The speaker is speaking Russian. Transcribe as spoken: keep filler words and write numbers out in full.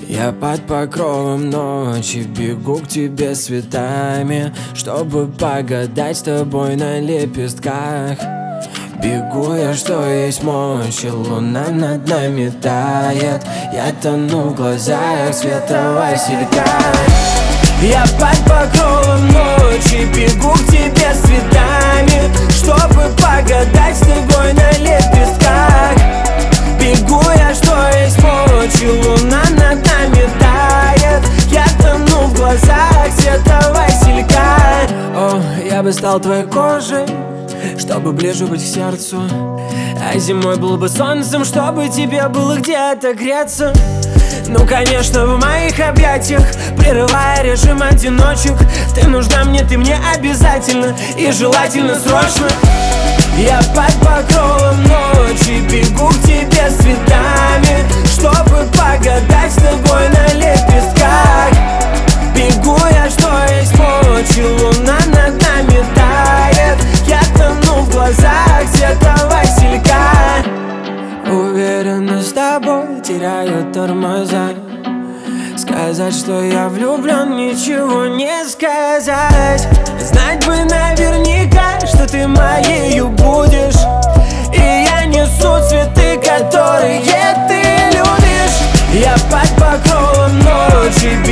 Я под покровом ночи бегу к тебе с цветами, чтобы погадать с тобой на лепестках. Бегу я, что есть мочи, луна над нами тает. Я тону в глазах света василька. Я под покровом ночи бегу к тебе с цветами, чтобы погадать с тобой на лепестках. Бегу я, что есть мочи, луна над нами тает. Я тону в глазах света василька. О, я бы стал твоей кожей, чтобы ближе быть к сердцу, а зимой был бы солнцем, чтобы тебе было где-то греться. Ну, конечно, в моих объятиях, прерывая режим одиночек. Ты нужна мне, ты мне обязательно и желательно срочно. Я под покровом ночи бегу к тебе с цветами, чтобы погадать с тобой на лепестках. Бегу я, что есть мочи, луна над нами тает. Я тону в глазах света василька. Уверенно с тобой теряю тормоза. Сказать, что я влюблен, ничего не сказать. Знать бы наверняка, что ты моею будешь, и я несу цветы, которые ты любишь. Я под покровом ночи